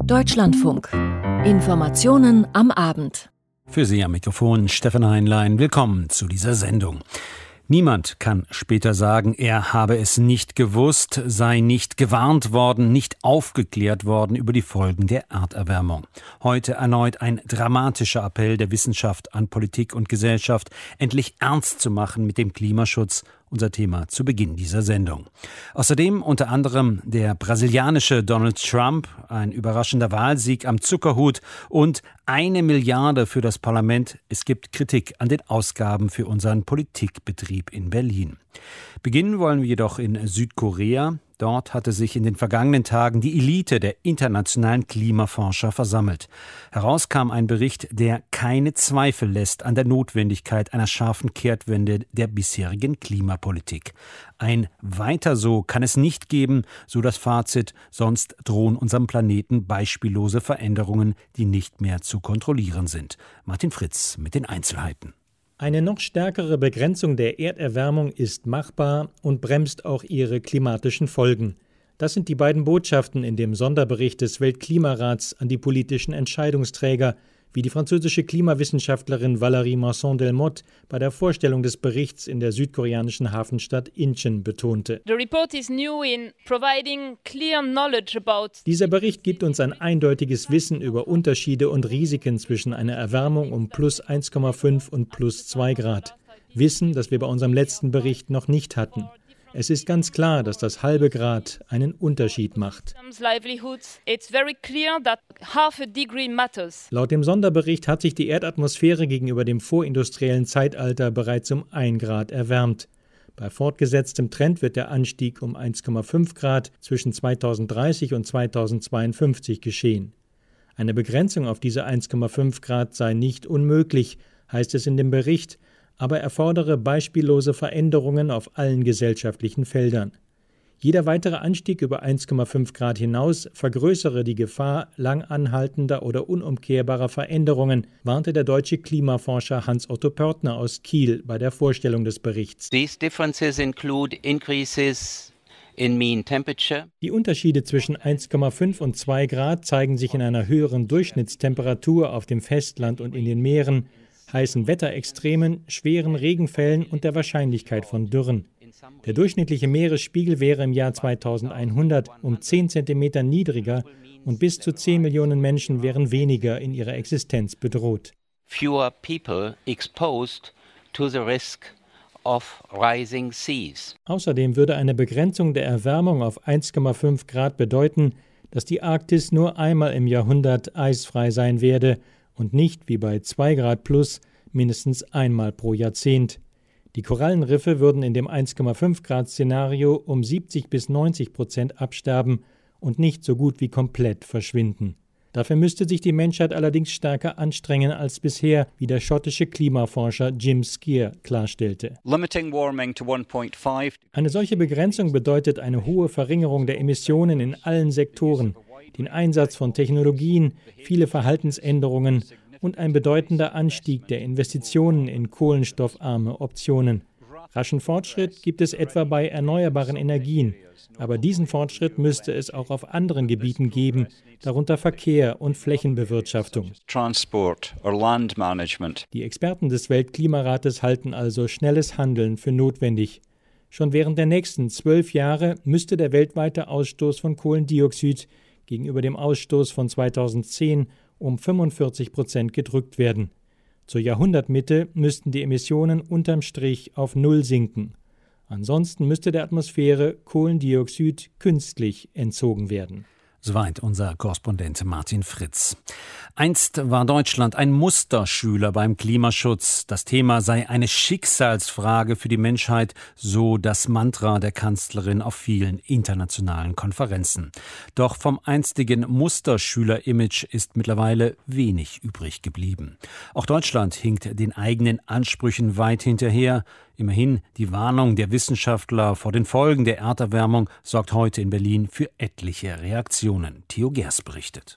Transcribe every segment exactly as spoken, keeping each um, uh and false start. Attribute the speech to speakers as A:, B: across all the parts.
A: Deutschlandfunk. Informationen am Abend.
B: Für Sie am Mikrofon Stefan Heinlein. Willkommen zu dieser Sendung. Niemand kann später sagen, er habe es nicht gewusst, sei nicht gewarnt worden, nicht aufgeklärt worden über die Folgen der Erderwärmung. Heute erneut ein dramatischer Appell der Wissenschaft an Politik und Gesellschaft, endlich ernst zu machen mit dem Klimaschutz, unser Thema zu Beginn dieser Sendung. Außerdem unter anderem der brasilianische Donald Trump, ein überraschender Wahlsieg am Zuckerhut und eine Milliarde für das Parlament. Es gibt Kritik an den Ausgaben für unseren Politikbetrieb in Berlin. Beginnen wollen wir jedoch in Südkorea. Dort hatte sich in den vergangenen Tagen die Elite der internationalen Klimaforscher versammelt. Heraus kam ein Bericht, der keine Zweifel lässt an der Notwendigkeit einer scharfen Kehrtwende der bisherigen Klimapolitik. Ein Weiter so kann es nicht geben, so das Fazit, sonst drohen unserem Planeten beispiellose Veränderungen, die nicht mehr zu kontrollieren sind. Martin Fritz mit den Einzelheiten.
C: Eine noch stärkere Begrenzung der Erderwärmung ist machbar und bremst auch ihre klimatischen Folgen. Das sind die beiden Botschaften in dem Sonderbericht des Weltklimarats an die politischen Entscheidungsträger, wie die französische Klimawissenschaftlerin Valérie Masson-Delmotte bei der Vorstellung des Berichts in der südkoreanischen Hafenstadt Incheon betonte. Dieser Bericht gibt uns ein eindeutiges Wissen über Unterschiede und Risiken zwischen einer Erwärmung um plus eins Komma fünf und plus zwei Grad. Wissen, das wir bei unserem letzten Bericht noch nicht hatten. Es ist ganz klar, dass das halbe Grad einen Unterschied macht. Laut dem Sonderbericht hat sich die Erdatmosphäre gegenüber dem vorindustriellen Zeitalter bereits um ein Grad erwärmt. Bei fortgesetztem Trend wird der Anstieg um eins Komma fünf Grad zwischen zweitausenddreißig und zweitausendzweiundfünfzig geschehen. Eine Begrenzung auf diese eins Komma fünf Grad sei nicht unmöglich, heißt es in dem Bericht, aber erfordere beispiellose Veränderungen auf allen gesellschaftlichen Feldern. Jeder weitere Anstieg über eins Komma fünf Grad hinaus vergrößere die Gefahr lang anhaltender oder unumkehrbarer Veränderungen, warnte der deutsche Klimaforscher Hans-Otto Pörtner aus Kiel bei der Vorstellung des Berichts.
D: These differences include increases in mean temperature.
C: Die Unterschiede zwischen eins Komma fünf und zwei Grad zeigen sich in einer höheren Durchschnittstemperatur auf dem Festland und in den Meeren, heißen Wetterextremen, schweren Regenfällen und der Wahrscheinlichkeit von Dürren. Der durchschnittliche Meeresspiegel wäre im Jahr zweitausendeinhundert um zehn Zentimeter niedriger und bis zu zehn Millionen Menschen wären weniger in ihrer Existenz bedroht.
D: Fewer people exposed to the risk of rising seas.
C: Außerdem würde eine Begrenzung der Erwärmung auf eins Komma fünf Grad bedeuten, dass die Arktis nur einmal im Jahrhundert eisfrei sein werde und nicht wie bei zwei Grad plus mindestens einmal pro Jahrzehnt. Die Korallenriffe würden in dem eins Komma fünf Grad Szenario um siebzig bis neunzig Prozent absterben und nicht so gut wie komplett verschwinden. Dafür müsste sich die Menschheit allerdings stärker anstrengen als bisher, wie der schottische Klimaforscher Jim Skier klarstellte. Eine solche Begrenzung bedeutet eine hohe Verringerung der Emissionen in allen Sektoren, den Einsatz von Technologien, viele Verhaltensänderungen und ein bedeutender Anstieg der Investitionen in kohlenstoffarme Optionen. Raschen Fortschritt gibt es etwa bei erneuerbaren Energien, aber diesen Fortschritt müsste es auch auf anderen Gebieten geben, darunter Verkehr und Flächenbewirtschaftung.
D: Transport or land management.
C: Die Experten des Weltklimarates halten also schnelles Handeln für notwendig. Schon während der nächsten zwölf Jahre müsste der weltweite Ausstoß von Kohlendioxid gegenüber dem Ausstoß von zweitausendzehn um fünfundvierzig Prozent gedrückt werden. Zur Jahrhundertmitte müssten die Emissionen unterm Strich auf Null sinken. Ansonsten müsste der Atmosphäre Kohlendioxid künstlich entzogen werden.
B: Soweit unser Korrespondent Martin Fritz. Einst war Deutschland ein Musterschüler beim Klimaschutz. Das Thema sei eine Schicksalsfrage für die Menschheit, so das Mantra der Kanzlerin auf vielen internationalen Konferenzen. Doch vom einstigen Musterschüler-Image ist mittlerweile wenig übrig geblieben. Auch Deutschland hinkt den eigenen Ansprüchen weit hinterher. Immerhin, die Warnung der Wissenschaftler vor den Folgen der Erderwärmung sorgt heute in Berlin für etliche Reaktionen. Theo Gers berichtet.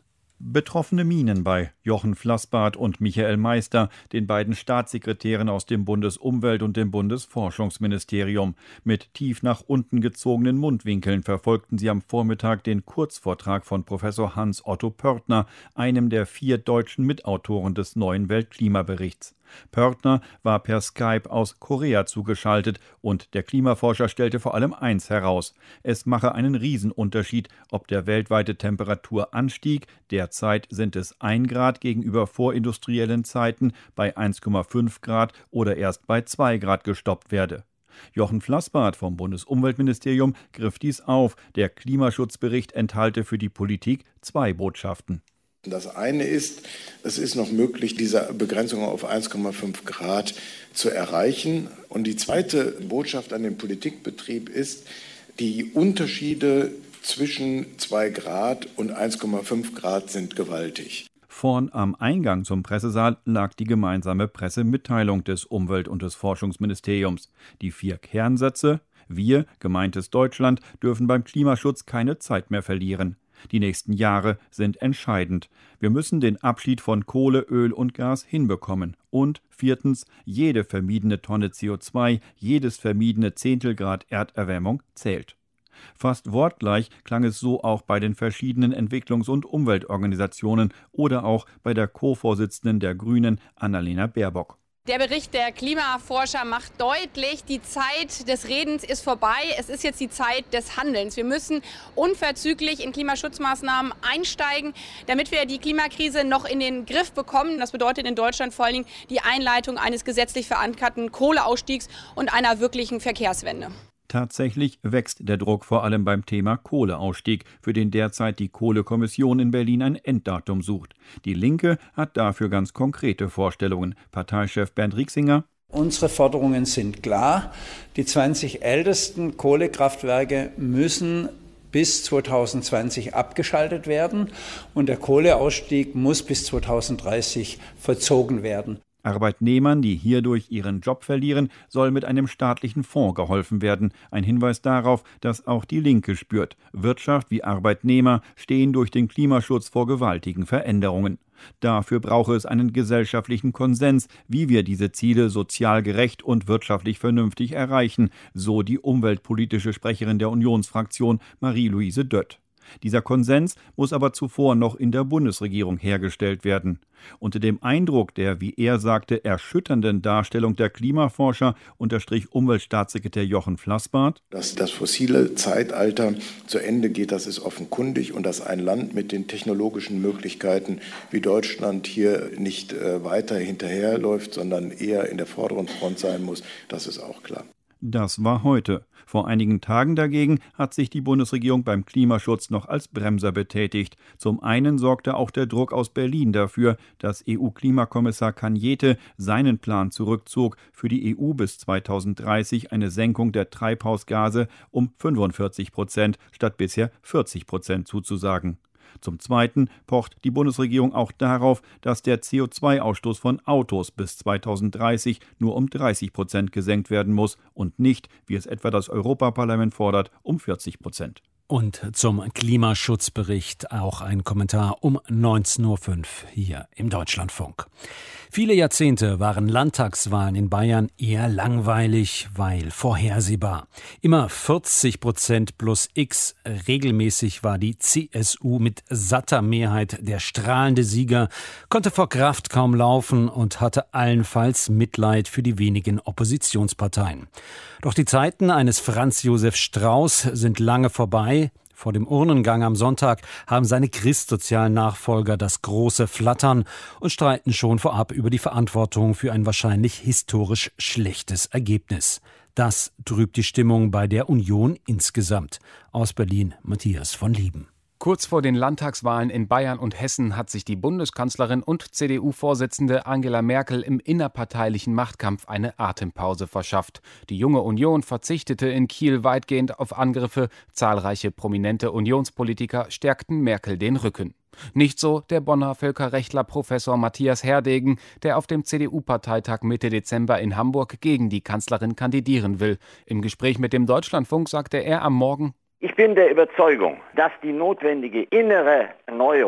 E: Betroffene Mienen bei Jochen Flassbart und Michael Meister, den beiden Staatssekretären aus dem Bundesumwelt- und dem Bundesforschungsministerium. Mit tief nach unten gezogenen Mundwinkeln verfolgten sie am Vormittag den Kurzvortrag von Professor Hans-Otto Pörtner, einem der vier deutschen Mitautoren des neuen Weltklimaberichts. Pörtner war per Skype aus Korea zugeschaltet und der Klimaforscher stellte vor allem eins heraus: Es mache einen Riesenunterschied, ob der weltweite Temperaturanstieg, derzeit sind es ein Grad gegenüber vorindustriellen Zeiten, bei eins Komma fünf Grad oder erst bei zwei Grad gestoppt werde. Jochen Flassbart vom Bundesumweltministerium griff dies auf. Der Klimaschutzbericht enthalte für die Politik zwei Botschaften.
F: Das eine ist, es ist noch möglich, diese Begrenzung auf eins Komma fünf Grad zu erreichen. Und die zweite Botschaft an den Politikbetrieb ist, die Unterschiede zwischen zwei Grad und eins Komma fünf Grad sind gewaltig.
E: Vorn am Eingang zum Pressesaal lag die gemeinsame Pressemitteilung des Umwelt- und des Forschungsministeriums. Die vier Kernsätze: Wir, gemeintes Deutschland, dürfen beim Klimaschutz keine Zeit mehr verlieren. Die nächsten Jahre sind entscheidend. Wir müssen den Abschied von Kohle, Öl und Gas hinbekommen. Und viertens, jede vermiedene Tonne C O zwei, jedes vermiedene Zehntelgrad Erderwärmung zählt. Fast wortgleich klang es so auch bei den verschiedenen Entwicklungs- und Umweltorganisationen oder auch bei der Co-Vorsitzenden der Grünen, Annalena Baerbock.
G: Der Bericht der Klimaforscher macht deutlich, die Zeit des Redens ist vorbei. Es ist jetzt die Zeit des Handelns. Wir müssen unverzüglich in Klimaschutzmaßnahmen einsteigen, damit wir die Klimakrise noch in den Griff bekommen. Das bedeutet in Deutschland vor allen Dingen die Einleitung eines gesetzlich verankerten Kohleausstiegs und einer wirklichen Verkehrswende.
E: Tatsächlich wächst der Druck vor allem beim Thema Kohleausstieg, für den derzeit die Kohlekommission in Berlin ein Enddatum sucht. Die Linke hat dafür ganz konkrete Vorstellungen. Parteichef Bernd Rieksinger:
H: Unsere Forderungen sind klar. Die zwanzig ältesten Kohlekraftwerke müssen bis zweitausendzwanzig abgeschaltet werden und der Kohleausstieg muss bis zweitausenddreißig vollzogen werden.
E: Arbeitnehmern, die hierdurch ihren Job verlieren, soll mit einem staatlichen Fonds geholfen werden. Ein Hinweis darauf, dass auch die Linke spürt. Wirtschaft wie Arbeitnehmer stehen durch den Klimaschutz vor gewaltigen Veränderungen. Dafür brauche es einen gesellschaftlichen Konsens, wie wir diese Ziele sozial gerecht und wirtschaftlich vernünftig erreichen, so die umweltpolitische Sprecherin der Unionsfraktion Marie-Louise Dött. Dieser Konsens muss aber zuvor noch in der Bundesregierung hergestellt werden. Unter dem Eindruck der, wie er sagte, erschütternden Darstellung der Klimaforscher unterstrich Umweltstaatssekretär Jochen Flassbart:
F: Dass das fossile Zeitalter zu Ende geht, das ist offenkundig, und dass ein Land mit den technologischen Möglichkeiten wie Deutschland hier nicht äh, weiter hinterherläuft, sondern eher in der vorderen Front sein muss, das ist auch klar.
E: Das war heute. Vor einigen Tagen dagegen hat sich die Bundesregierung beim Klimaschutz noch als Bremser betätigt. Zum einen sorgte auch der Druck aus Berlin dafür, dass E U-Klimakommissar Cañete seinen Plan zurückzog, für die E U bis zweitausenddreißig eine Senkung der Treibhausgase um fünfundvierzig Prozent statt bisher vierzig Prozent zuzusagen. Zum Zweiten pocht die Bundesregierung auch darauf, dass der C O zwei Ausstoß von Autos bis zweitausenddreißig nur um dreißig Prozent gesenkt werden muss und nicht, wie es etwa das Europaparlament fordert, um vierzig Prozent.
B: Und zum Klimaschutzbericht auch ein Kommentar um neunzehn Uhr fünf hier im Deutschlandfunk. Viele Jahrzehnte waren Landtagswahlen in Bayern eher langweilig, weil vorhersehbar. Immer vierzig Prozent plus X. Regelmäßig war die C S U mit satter Mehrheit der strahlende Sieger, konnte vor Kraft kaum laufen und hatte allenfalls Mitleid für die wenigen Oppositionsparteien. Doch die Zeiten eines Franz Josef Strauß sind lange vorbei. Vor dem Urnengang am Sonntag haben seine christsozialen Nachfolger das große Flattern und streiten schon vorab über die Verantwortung für ein wahrscheinlich historisch schlechtes Ergebnis. Das trübt die Stimmung bei der Union insgesamt. Aus Berlin Matthias von Lieben.
I: Kurz vor den Landtagswahlen in Bayern und Hessen hat sich die Bundeskanzlerin und C D U-Vorsitzende Angela Merkel im innerparteilichen Machtkampf eine Atempause verschafft. Die junge Union verzichtete in Kiel weitgehend auf Angriffe. Zahlreiche prominente Unionspolitiker stärkten Merkel den Rücken. Nicht so der Bonner Völkerrechtler Professor Matthias Herdegen, der auf dem C D U-Parteitag Mitte Dezember in Hamburg gegen die Kanzlerin kandidieren will. Im Gespräch mit dem Deutschlandfunk sagte er am Morgen:
J: Ich bin der Überzeugung, dass die notwendige innere Erneuerung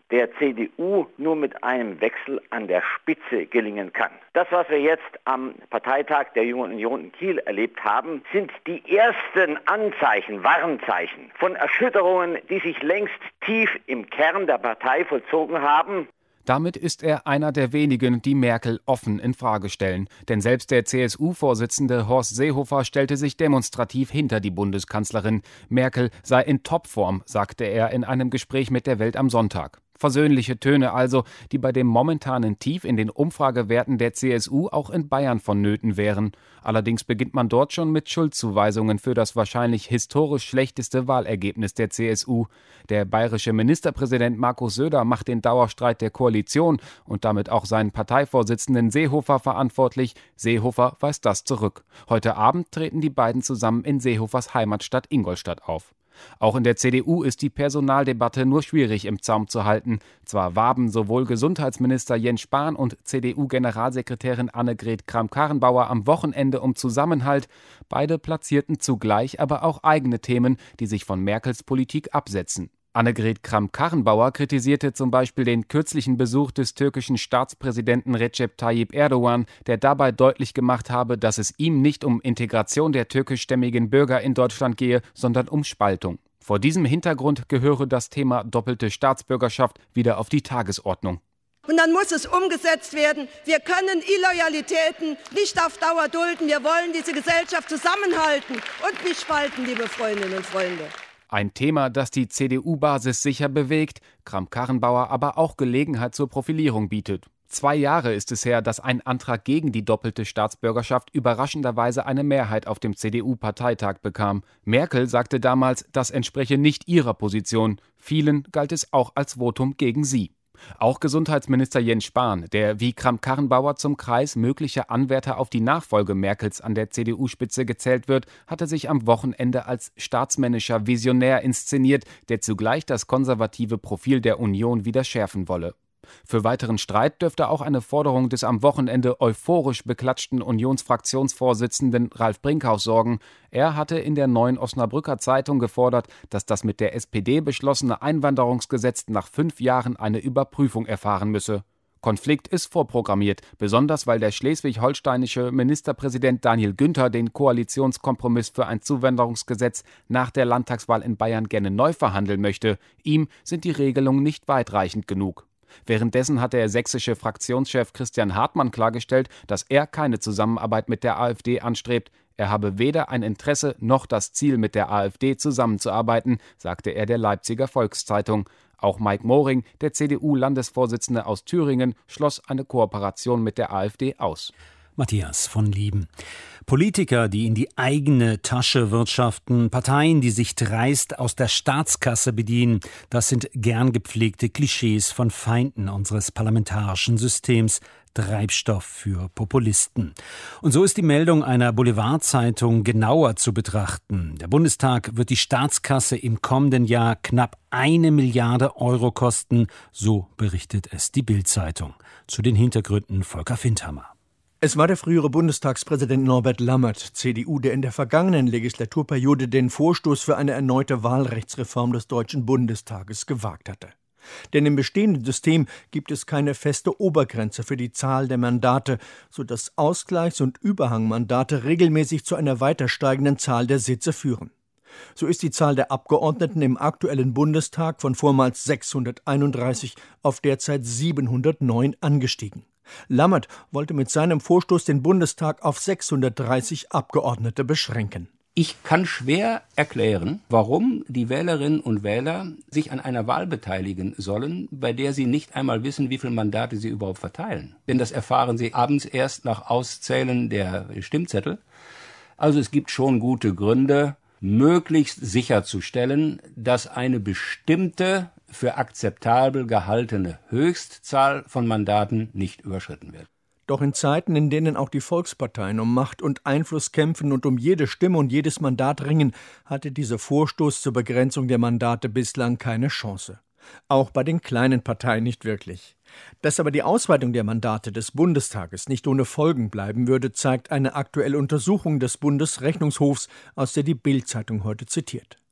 J: der C D U nur mit einem Wechsel an der Spitze gelingen kann. Das, was wir jetzt am Parteitag der Jungen Union in Kiel erlebt haben, sind die ersten Anzeichen, Warnzeichen von Erschütterungen, die sich längst tief im Kern der Partei vollzogen haben.
I: Damit ist er einer der wenigen, die Merkel offen in Frage stellen. Denn selbst der C S U-Vorsitzende Horst Seehofer stellte sich demonstrativ hinter die Bundeskanzlerin. Merkel sei in Topform, sagte er in einem Gespräch mit der Welt am Sonntag. Versöhnliche Töne also, die bei dem momentanen Tief in den Umfragewerten der C S U auch in Bayern vonnöten wären. Allerdings beginnt man dort schon mit Schuldzuweisungen für das wahrscheinlich historisch schlechteste Wahlergebnis der C S U. Der bayerische Ministerpräsident Markus Söder macht den Dauerstreit der Koalition und damit auch seinen Parteivorsitzenden Seehofer verantwortlich. Seehofer weist das zurück. Heute Abend treten die beiden zusammen in Seehofers Heimatstadt Ingolstadt auf. Auch in der C D U ist die Personaldebatte nur schwierig im Zaum zu halten. Zwar warben sowohl Gesundheitsminister Jens Spahn und C D U-Generalsekretärin Annegret Kramp-Karrenbauer am Wochenende um Zusammenhalt. Beide platzierten zugleich aber auch eigene Themen, die sich von Merkels Politik absetzen. Annegret Kramp-Karrenbauer kritisierte zum Beispiel den kürzlichen Besuch des türkischen Staatspräsidenten Recep Tayyip Erdogan, der dabei deutlich gemacht habe, dass es ihm nicht um Integration der türkischstämmigen Bürger in Deutschland gehe, sondern um Spaltung. Vor diesem Hintergrund gehöre das Thema doppelte Staatsbürgerschaft wieder auf die Tagesordnung.
K: Und dann muss es umgesetzt werden. Wir können Illoyalitäten nicht auf Dauer dulden. Wir wollen diese Gesellschaft zusammenhalten und nicht spalten, liebe Freundinnen und Freunde.
I: Ein Thema, das die C D U-Basis sicher bewegt, Kramp-Karrenbauer aber auch Gelegenheit zur Profilierung bietet. Zwei Jahre ist es her, dass ein Antrag gegen die doppelte Staatsbürgerschaft überraschenderweise eine Mehrheit auf dem C D U-Parteitag bekam. Merkel sagte damals, das entspreche nicht ihrer Position. Vielen galt es auch als Votum gegen sie. Auch Gesundheitsminister Jens Spahn, der wie Kramp-Karrenbauer zum Kreis möglicher Anwärter auf die Nachfolge Merkels an der C D U-Spitze gezählt wird, hatte sich am Wochenende als staatsmännischer Visionär inszeniert, der zugleich das konservative Profil der Union wieder schärfen wolle. Für weiteren Streit dürfte auch eine Forderung des am Wochenende euphorisch beklatschten Unionsfraktionsvorsitzenden Ralf Brinkhaus sorgen. Er hatte in der Neuen Osnabrücker Zeitung gefordert, dass das mit der S P D beschlossene Einwanderungsgesetz nach fünf Jahren eine Überprüfung erfahren müsse. Konflikt ist vorprogrammiert, besonders weil der schleswig-holsteinische Ministerpräsident Daniel Günther den Koalitionskompromiss für ein Zuwanderungsgesetz nach der Landtagswahl in Bayern gerne neu verhandeln möchte. Ihm sind die Regelungen nicht weitreichend genug. Währenddessen hat der sächsische Fraktionschef Christian Hartmann klargestellt, dass er keine Zusammenarbeit mit der AfD anstrebt. Er habe weder ein Interesse noch das Ziel, mit der AfD zusammenzuarbeiten, sagte er der Leipziger Volkszeitung. Auch Mike Moring, der C D U-Landesvorsitzende aus Thüringen, schloss eine Kooperation mit der AfD aus.
B: Matthias von Lieben. Politiker, die in die eigene Tasche wirtschaften, Parteien, die sich dreist aus der Staatskasse bedienen, das sind gern gepflegte Klischees von Feinden unseres parlamentarischen Systems, Treibstoff für Populisten. Und so ist die Meldung einer Boulevardzeitung genauer zu betrachten. Der Bundestag wird die Staatskasse im kommenden Jahr knapp eine Milliarde Euro kosten, so berichtet es die Bild-Zeitung. Zu den Hintergründen Volker Findhammer.
L: Es war der frühere Bundestagspräsident Norbert Lammert, C D U, der in der vergangenen Legislaturperiode den Vorstoß für eine erneute Wahlrechtsreform des Deutschen Bundestages gewagt hatte. Denn im bestehenden System gibt es keine feste Obergrenze für die Zahl der Mandate, sodass Ausgleichs- und Überhangmandate regelmäßig zu einer weiter steigenden Zahl der Sitze führen. So ist die Zahl der Abgeordneten im aktuellen Bundestag von vormals sechshunderteinunddreißig auf derzeit siebenhundertneun angestiegen. Lammert wollte mit seinem Vorstoß den Bundestag auf sechshundertdreißig Abgeordnete beschränken.
M: Ich kann schwer erklären, warum die Wählerinnen und Wähler sich an einer Wahl beteiligen sollen, bei der sie nicht einmal wissen, wie viele Mandate sie überhaupt verteilen. Denn das erfahren sie abends erst nach Auszählen der Stimmzettel. Also es gibt schon gute Gründe, möglichst sicherzustellen, dass eine bestimmte, für akzeptabel gehaltene Höchstzahl von Mandaten nicht überschritten wird.
L: Doch in Zeiten, in denen auch die Volksparteien um Macht und Einfluss kämpfen und um jede Stimme und jedes Mandat ringen, hatte dieser Vorstoß zur Begrenzung der Mandate bislang keine Chance. Auch bei den kleinen Parteien nicht wirklich. Dass aber die Ausweitung der Mandate des Bundestages nicht ohne Folgen bleiben würde, zeigt eine aktuelle Untersuchung des Bundesrechnungshofs, aus der die Bild-Zeitung heute zitiert.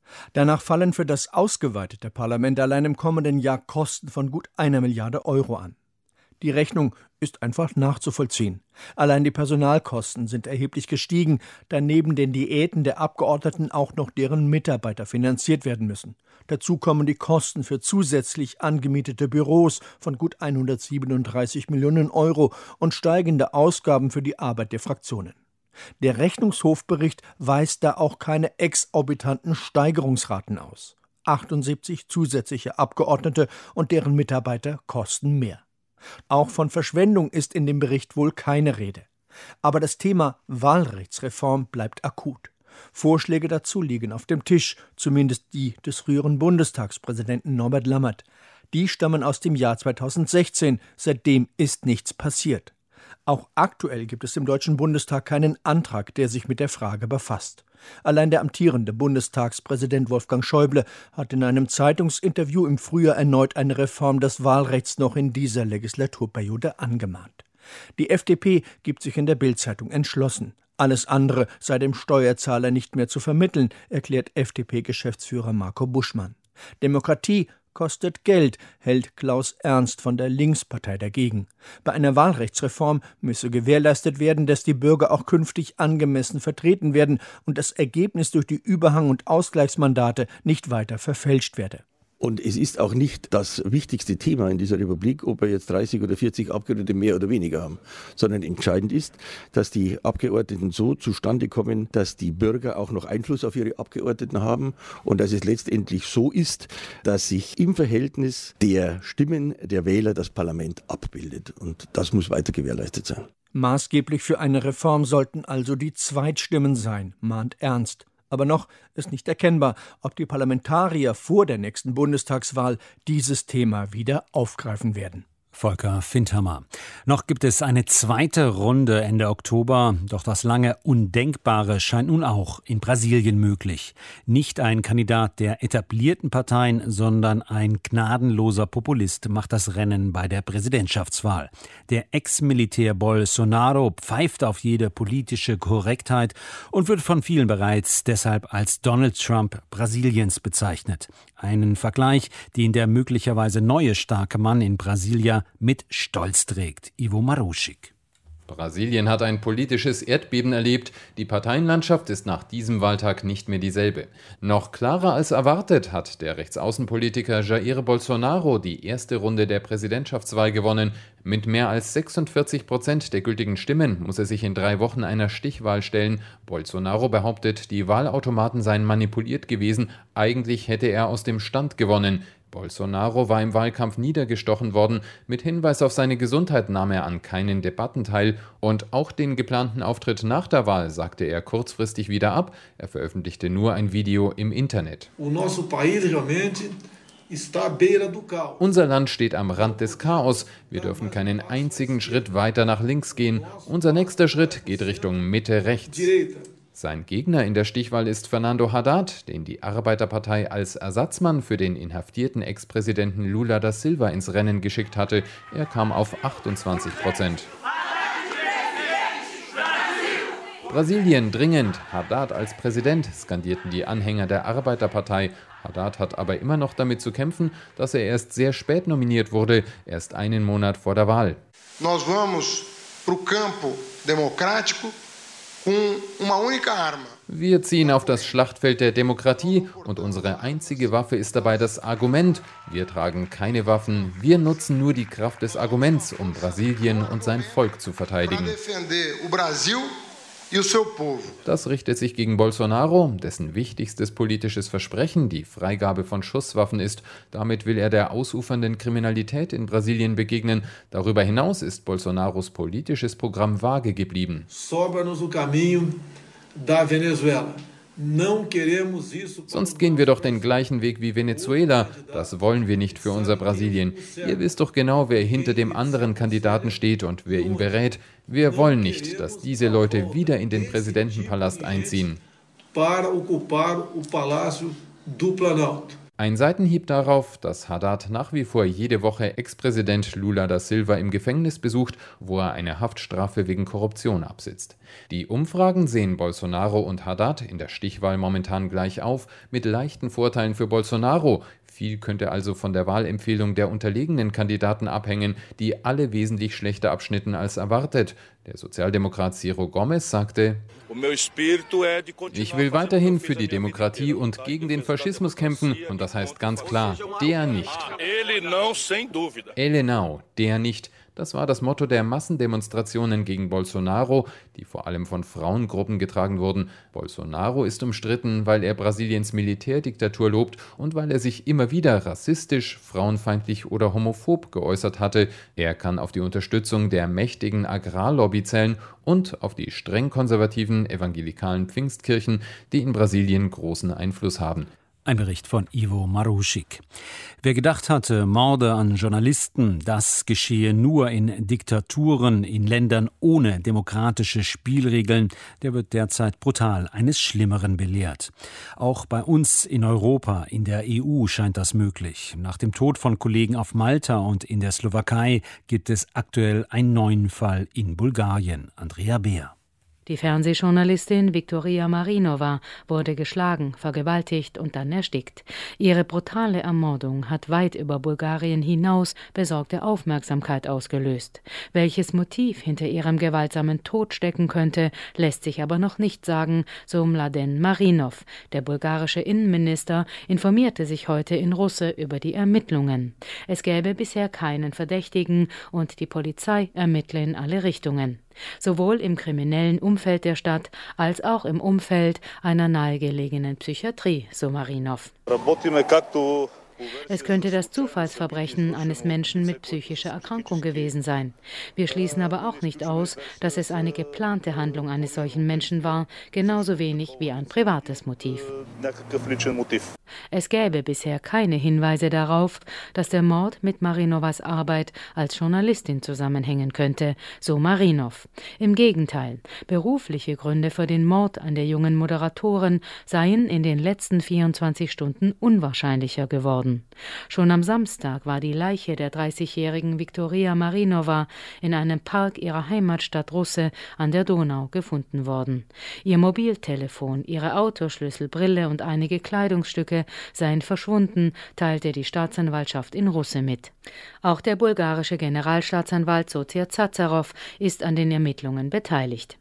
L: Danach fallen für das ausgeweitete Parlament allein im kommenden Jahr Kosten von gut einer Milliarde Euro an. Die Rechnung ist einfach nachzuvollziehen. Allein die Personalkosten sind erheblich gestiegen, da neben den Diäten der Abgeordneten auch noch deren Mitarbeiter finanziert werden müssen. Dazu kommen die Kosten für zusätzlich angemietete Büros von gut hundertsiebenunddreißig Millionen Euro und steigende Ausgaben für die Arbeit der Fraktionen. Der Rechnungshofbericht weist da auch keine exorbitanten Steigerungsraten aus. achtundsiebzig zusätzliche Abgeordnete und deren Mitarbeiter kosten mehr. Auch von Verschwendung ist in dem Bericht wohl keine Rede. Aber das Thema Wahlrechtsreform bleibt akut. Vorschläge dazu liegen auf dem Tisch, zumindest die des früheren Bundestagspräsidenten Norbert Lammert. Die stammen aus dem Jahr zweitausendsechzehn, seitdem ist nichts passiert. Auch aktuell gibt es im Deutschen Bundestag keinen Antrag, der sich mit der Frage befasst. Allein der amtierende Bundestagspräsident Wolfgang Schäuble hat in einem Zeitungsinterview im Frühjahr erneut eine Reform des Wahlrechts noch in dieser Legislaturperiode angemahnt. Die F D P gibt sich in der Bild-Zeitung entschlossen. Alles andere sei dem Steuerzahler nicht mehr zu vermitteln, erklärt F D P-Geschäftsführer Marco Buschmann. Demokratie kostet Geld, hält Klaus Ernst von der Linkspartei dagegen. Bei einer Wahlrechtsreform müsse gewährleistet werden, dass die Bürger auch künftig angemessen vertreten werden und das Ergebnis durch die Überhang- und Ausgleichsmandate nicht weiter verfälscht werde.
N: Und es ist auch nicht das wichtigste Thema in dieser Republik, ob wir jetzt dreißig oder vierzig Abgeordnete mehr oder weniger haben, sondern entscheidend ist, dass die Abgeordneten so zustande kommen, dass die Bürger auch noch Einfluss auf ihre Abgeordneten haben und dass es letztendlich so ist, dass sich im Verhältnis der Stimmen der Wähler das Parlament abbildet. Und das muss weiter gewährleistet sein.
L: Maßgeblich für eine Reform sollten also die Zweitstimmen sein, mahnt Ernst. Aber noch ist nicht erkennbar, ob die Parlamentarier vor der nächsten Bundestagswahl dieses Thema wieder aufgreifen werden.
B: Volker Findhammer. Noch gibt es eine zweite Runde Ende Oktober, doch das lange Undenkbare scheint nun auch in Brasilien möglich. Nicht ein Kandidat der etablierten Parteien, sondern ein gnadenloser Populist macht das Rennen bei der Präsidentschaftswahl. Der Ex-Militär Bolsonaro pfeift auf jede politische Korrektheit und wird von vielen bereits deshalb als Donald Trump Brasiliens bezeichnet. Einen Vergleich, den der möglicherweise neue starke Mann in Brasilia mit Stolz trägt. Ivo Maruschik.
O: Brasilien hat ein politisches Erdbeben erlebt. Die Parteienlandschaft ist nach diesem Wahltag nicht mehr dieselbe. Noch klarer als erwartet hat der Rechtsaußenpolitiker Jair Bolsonaro die erste Runde der Präsidentschaftswahl gewonnen. Mit mehr als sechsundvierzig Prozent der gültigen Stimmen muss er sich in drei Wochen einer Stichwahl stellen. Bolsonaro behauptet, die Wahlautomaten seien manipuliert gewesen. Eigentlich hätte er aus dem Stand gewonnen. Bolsonaro war im Wahlkampf niedergestochen worden. Mit Hinweis auf seine Gesundheit nahm er an keinen Debatten teil. Und auch den geplanten Auftritt nach der Wahl sagte er kurzfristig wieder ab. Er veröffentlichte nur ein Video im Internet. Unser Land steht am Rand des Chaos. Wir dürfen keinen einzigen Schritt weiter nach links gehen. Unser nächster Schritt geht Richtung Mitte-Rechts. Sein Gegner in der Stichwahl ist Fernando Haddad, den die Arbeiterpartei als Ersatzmann für den inhaftierten Ex-Präsidenten Lula da Silva ins Rennen geschickt hatte. Er kam auf achtundzwanzig Prozent. Brasilien dringend, Haddad als Präsident, skandierten die Anhänger der Arbeiterpartei. Haddad hat aber immer noch damit zu kämpfen, dass er erst sehr spät nominiert wurde, erst einen Monat vor der Wahl.
P: Nós vamos pro campo democrático.
O: Wir ziehen auf das Schlachtfeld der Demokratie und unsere einzige Waffe ist dabei das Argument. Wir tragen keine Waffen, wir nutzen nur die Kraft des Arguments, um Brasilien und sein Volk zu verteidigen. Das richtet sich gegen Bolsonaro, dessen wichtigstes politisches Versprechen die Freigabe von Schusswaffen ist. Damit will er der ausufernden Kriminalität in Brasilien begegnen. Darüber hinaus ist Bolsonaros politisches Programm vage geblieben.
P: Sobra-nos o caminho da Venezuela.
O: Sonst gehen wir doch den gleichen Weg wie Venezuela. Das wollen wir nicht für unser Brasilien. Ihr wisst doch genau, wer hinter dem anderen Kandidaten steht und wer ihn berät. Wir wollen nicht, dass diese Leute wieder in den Präsidentenpalast einziehen. Ein Seitenhieb darauf, dass Haddad nach wie vor jede Woche Ex-Präsident Lula da Silva im Gefängnis besucht, wo er eine Haftstrafe wegen Korruption absitzt. Die Umfragen sehen Bolsonaro und Haddad in der Stichwahl momentan gleich auf, mit leichten Vorteilen für Bolsonaro. Viel könnte also von der Wahlempfehlung der unterlegenen Kandidaten abhängen, die alle wesentlich schlechter abschnitten als erwartet. Der Sozialdemokrat Ciro Gomes sagte: Ich will weiterhin für die Demokratie und gegen den Faschismus kämpfen, und das heißt ganz klar, der nicht. Ele não, der nicht. Das war das Motto der Massendemonstrationen gegen Bolsonaro, die vor allem von Frauengruppen getragen wurden. Bolsonaro ist umstritten, weil er Brasiliens Militärdiktatur lobt und weil er sich immer wieder rassistisch, frauenfeindlich oder homophob geäußert hatte. Er kann auf die Unterstützung der mächtigen Agrarlobby zählen und auf die streng konservativen evangelikalen Pfingstkirchen, die in Brasilien großen Einfluss haben.
B: Ein Bericht von Ivo Maruschik. Wer gedacht hatte, Morde an Journalisten, das geschehe nur in Diktaturen, in Ländern ohne demokratische Spielregeln, der wird derzeit brutal eines Schlimmeren belehrt. Auch bei uns in Europa, in der E U scheint das möglich. Nach dem Tod von Kollegen auf Malta und in der Slowakei gibt es aktuell einen neuen Fall in Bulgarien. Andrea Beer.
Q: Die Fernsehjournalistin Viktoria Marinova wurde geschlagen, vergewaltigt und dann erstickt. Ihre brutale Ermordung hat weit über Bulgarien hinaus besorgte Aufmerksamkeit ausgelöst. Welches Motiv hinter ihrem gewaltsamen Tod stecken könnte, lässt sich aber noch nicht sagen, so Mladen Marinov. Der bulgarische Innenminister informierte sich heute in Russe über die Ermittlungen. Es gäbe bisher keinen Verdächtigen und die Polizei ermittle in alle Richtungen. Sowohl im kriminellen Umfeld der Stadt als auch im Umfeld einer nahegelegenen Psychiatrie, so Marinov. Es könnte das Zufallsverbrechen eines Menschen mit psychischer Erkrankung gewesen sein. Wir schließen aber auch nicht aus, dass es eine geplante Handlung eines solchen Menschen war, genauso wenig wie ein privates Motiv. Es gäbe bisher keine Hinweise darauf, dass der Mord mit Marinovas Arbeit als Journalistin zusammenhängen könnte, so Marinov. Im Gegenteil, berufliche Gründe für den Mord an der jungen Moderatorin seien in den letzten vierundzwanzig Stunden unwahrscheinlicher geworden. Schon am Samstag war die Leiche der dreißigjährigen Viktoria Marinova in einem Park ihrer Heimatstadt Russe an der Donau gefunden worden. Ihr Mobiltelefon, ihre Autoschlüssel, Brille und einige Kleidungsstücke seien verschwunden, teilte die Staatsanwaltschaft in Russe mit. Auch der bulgarische Generalstaatsanwalt Sotir Zazarow ist an den Ermittlungen beteiligt.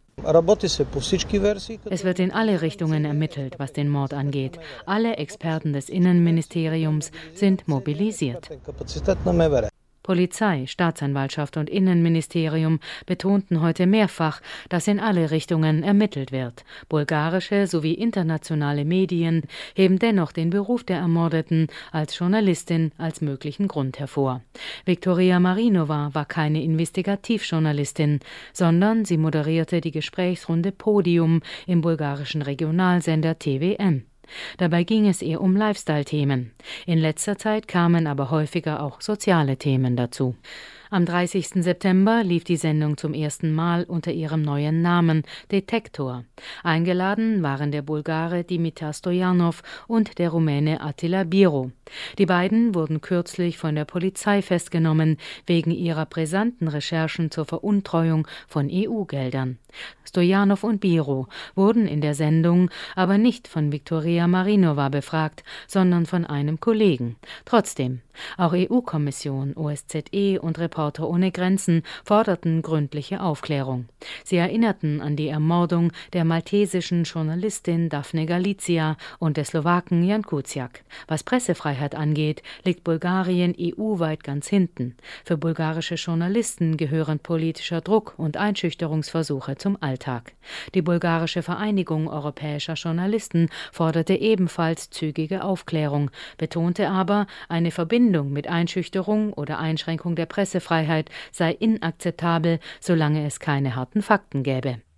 Q: Es wird in alle Richtungen ermittelt, was den Mord angeht. Alle Experten des Innenministeriums sind mobilisiert. Polizei, Staatsanwaltschaft und Innenministerium betonten heute mehrfach, dass in alle Richtungen ermittelt wird. Bulgarische sowie internationale Medien heben dennoch den Beruf der Ermordeten als Journalistin als möglichen Grund hervor. Viktoria Marinova war keine Investigativjournalistin, sondern sie moderierte die Gesprächsrunde Podium im bulgarischen Regionalsender T V M. Dabei ging es eher um Lifestyle-Themen. In letzter Zeit kamen aber häufiger auch soziale Themen dazu. Am dreißigsten September lief die Sendung zum ersten Mal unter ihrem neuen Namen Detektor. Eingeladen waren der Bulgare Dimitar Stojanov und der Rumäne Attila Biro. Die beiden wurden kürzlich von der Polizei festgenommen, wegen ihrer brisanten Recherchen zur Veruntreuung von E U-Geldern. Stojanov und Biro wurden in der Sendung aber nicht von Viktoria Marinova befragt, sondern von einem Kollegen. Trotzdem, auch E U-Kommission, O S Z E und Reporter ohne Grenzen forderten gründliche Aufklärung. Sie erinnerten an die Ermordung der maltesischen Journalistin Daphne Galizia und des Slowaken Jan Kuciak. Was Pressefreiheit angeht, liegt Bulgarien E U-weit ganz hinten. Für bulgarische Journalisten gehören politischer Druck und Einschüchterungsversuche zum Alltag. Die bulgarische Vereinigung europäischer Journalisten forderte ebenfalls zügige Aufklärung, betonte aber, eine Verbindung mit Einschüchterung oder Einschränkung der Pressefreiheit sei inakzeptabel, solange es keine harten Fakten gäbe.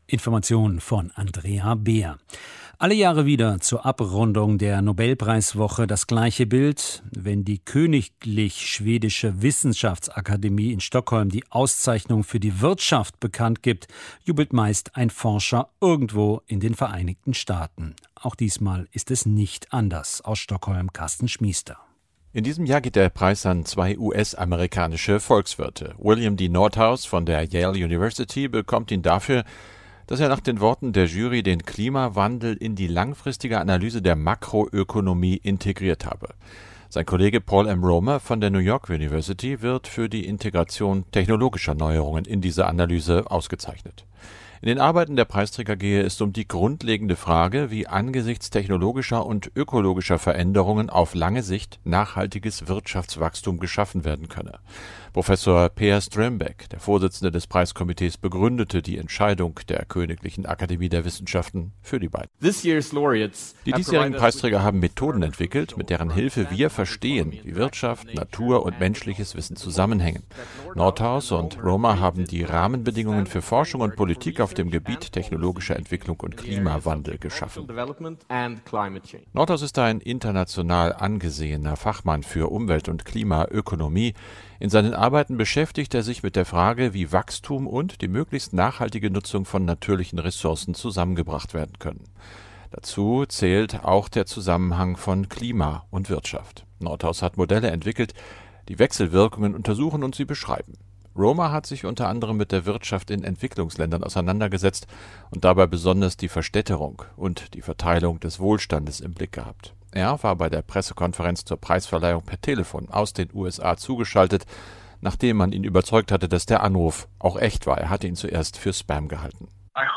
B: Informationen von Andrea Beer. Alle Jahre wieder zur Abrundung der Nobelpreiswoche das gleiche Bild. Wenn die Königlich Schwedische Wissenschaftsakademie in Stockholm die Auszeichnung für die Wirtschaft bekannt gibt, jubelt meist ein Forscher irgendwo in den Vereinigten Staaten. Auch diesmal ist es nicht anders. Aus Stockholm Carsten Schmiester.
R: In diesem Jahr geht der Preis an zwei U S-amerikanische Volkswirte. William D. Nordhaus von der Yale University bekommt ihn dafür, dass er nach den Worten der Jury den Klimawandel in die langfristige Analyse der Makroökonomie integriert habe. Sein Kollege Paul M. Romer von der New York University wird für die Integration technologischer Neuerungen in diese Analyse ausgezeichnet. In den Arbeiten der Preisträger gehe es um die grundlegende Frage, wie angesichts technologischer und ökologischer Veränderungen auf lange Sicht nachhaltiges Wirtschaftswachstum geschaffen werden könne. Professor Peer Strömbeck, der Vorsitzende des Preiskomitees, begründete die Entscheidung der Königlichen Akademie der Wissenschaften für die beiden. Die diesjährigen Preisträger haben Methoden entwickelt, mit deren Hilfe wir verstehen, wie Wirtschaft, Natur und menschliches Wissen zusammenhängen. Nordhaus und Romer haben die Rahmenbedingungen für Forschung und Politik auf dem Gebiet technologischer Entwicklung und Klimawandel geschaffen. Nordhaus ist ein international angesehener Fachmann für Umwelt- und Klimaökonomie. In seinen Arbeiten beschäftigt er sich mit der Frage, wie Wachstum und die möglichst nachhaltige Nutzung von natürlichen Ressourcen zusammengebracht werden können. Dazu zählt auch der Zusammenhang von Klima und Wirtschaft. Nordhaus hat Modelle entwickelt, die Wechselwirkungen untersuchen und sie beschreiben. Romer hat sich unter anderem mit der Wirtschaft in Entwicklungsländern auseinandergesetzt und dabei besonders die Verstädterung und die Verteilung des Wohlstandes im Blick gehabt. Er war bei der Pressekonferenz zur Preisverleihung per Telefon aus den U S A zugeschaltet, nachdem man ihn überzeugt hatte, dass der Anruf auch echt war. Er hatte ihn zuerst für Spam gehalten.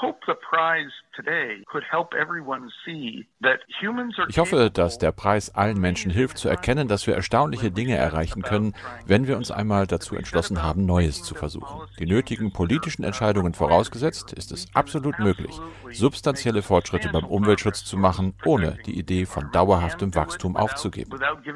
R: Ich hoffe, dass der Preis allen Menschen hilft, zu erkennen, dass wir erstaunliche Dinge erreichen können, wenn wir uns einmal dazu entschlossen haben, Neues zu versuchen. Die nötigen politischen Entscheidungen vorausgesetzt, ist es absolut möglich, substanzielle Fortschritte beim Umweltschutz zu machen, ohne die Idee von dauerhaftem Wachstum aufzugeben.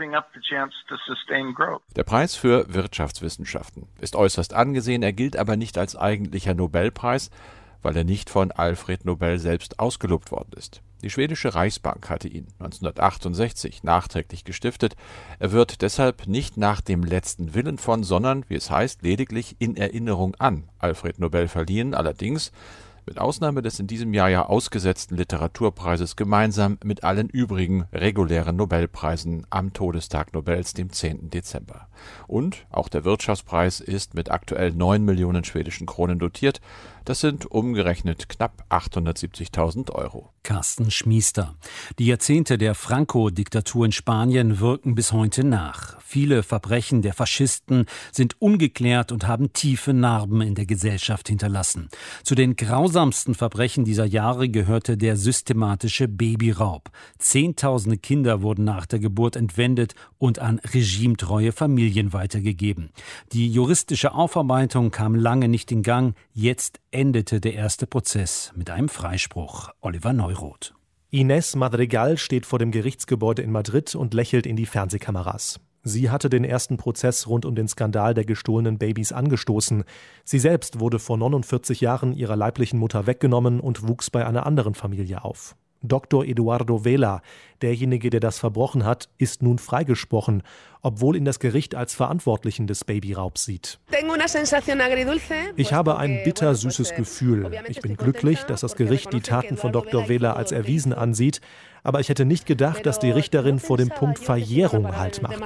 R: Der Preis für Wirtschaftswissenschaften ist äußerst angesehen, er gilt aber nicht als eigentlicher Nobelpreis, weil er nicht von Alfred Nobel selbst ausgelobt worden ist. Die schwedische Reichsbank hatte ihn neunzehnhundertachtundsechzig nachträglich gestiftet. Er wird deshalb nicht nach dem letzten Willen von, sondern, wie es heißt, lediglich in Erinnerung an Alfred Nobel verliehen, allerdings mit Ausnahme des in diesem Jahr ja ausgesetzten Literaturpreises gemeinsam mit allen übrigen regulären Nobelpreisen am Todestag Nobels, dem zehnten Dezember. Und auch der Wirtschaftspreis ist mit aktuell neun Millionen schwedischen Kronen dotiert. Das sind umgerechnet knapp achthundertsiebzigtausend Euro.
B: Carsten Schmiester. Die Jahrzehnte der Franco-Diktatur in Spanien wirken bis heute nach. Viele Verbrechen der Faschisten sind ungeklärt und haben tiefe Narben in der Gesellschaft hinterlassen. Zu den grausamsten Verbrechen dieser Jahre gehörte der systematische Babyraub. Zehntausende Kinder wurden nach der Geburt entwendet und an regimetreue Familien weitergegeben. Die juristische Aufarbeitung kam lange nicht in Gang. Jetzt endete der erste Prozess mit einem Freispruch. Oliver Neuroth.
S: Inés Madrigal steht vor dem Gerichtsgebäude in Madrid und lächelt in die Fernsehkameras. Sie hatte den ersten Prozess rund um den Skandal der gestohlenen Babys angestoßen. Sie selbst wurde vor neunundvierzig Jahren ihrer leiblichen Mutter weggenommen und wuchs bei einer anderen Familie auf. Doktor Eduardo Vela, derjenige, der das verbrochen hat, ist nun freigesprochen, obwohl ihn das Gericht als Verantwortlichen des Babyraubs sieht. Ich habe ein bittersüßes Gefühl. Ich bin glücklich, dass das Gericht die Taten von Doktor Vela als erwiesen ansieht, aber ich hätte nicht gedacht, dass die Richterin vor dem Punkt Verjährung Halt macht.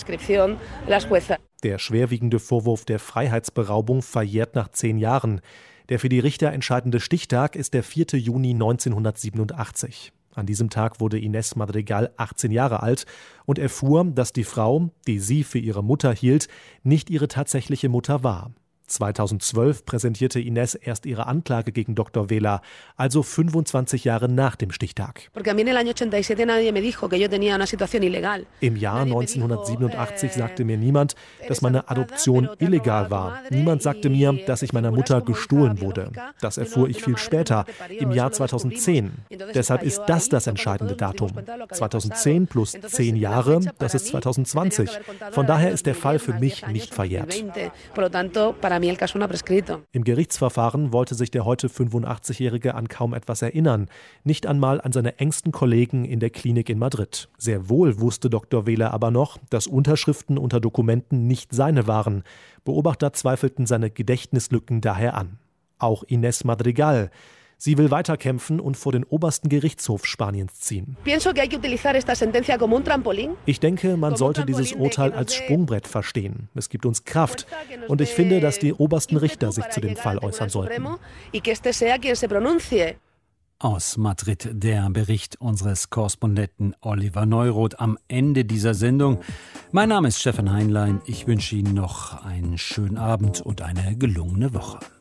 S: Der schwerwiegende Vorwurf der Freiheitsberaubung verjährt nach zehn Jahren. Der für die Richter entscheidende Stichtag ist der vierte Juni neunzehnhundertsiebenundachtzig. An diesem Tag wurde Inés Madrigal achtzehn Jahre alt und erfuhr, dass die Frau, die sie für ihre Mutter hielt, nicht ihre tatsächliche Mutter war. zweitausendzwölf präsentierte Inés erst ihre Anklage gegen Doktor Vela, also fünfundzwanzig Jahre nach dem Stichtag. Im Jahr neunzehnhundertsiebenundachtzig sagte mir niemand, dass meine Adoption illegal war. Niemand sagte mir, dass ich meiner Mutter gestohlen wurde. Das erfuhr ich viel später, im Jahr zweitausendzehn. Deshalb ist das das entscheidende Datum. zweitausendzehn plus zehn Jahre, das ist zweitausendzwanzig. Von daher ist der Fall für mich nicht verjährt. Im Gerichtsverfahren wollte sich der heute fünfundachtzigjährige an kaum etwas erinnern, nicht einmal an seine engsten Kollegen in der Klinik in Madrid. Sehr wohl wusste Doktor Vela aber noch, dass Unterschriften unter Dokumenten nicht seine waren. Beobachter zweifelten seine Gedächtnislücken daher an. Auch Inés Madrigal. Sie will weiterkämpfen und vor den obersten Gerichtshof Spaniens ziehen. Ich denke, man sollte dieses Urteil als Sprungbrett verstehen. Es gibt uns Kraft. Und ich finde, dass die obersten Richter sich zu dem Fall äußern sollten.
B: Aus Madrid der Bericht unseres Korrespondenten Oliver Neuroth am Ende dieser Sendung. Mein Name ist Stefan Heinlein. Ich wünsche Ihnen noch einen schönen Abend und eine gelungene Woche.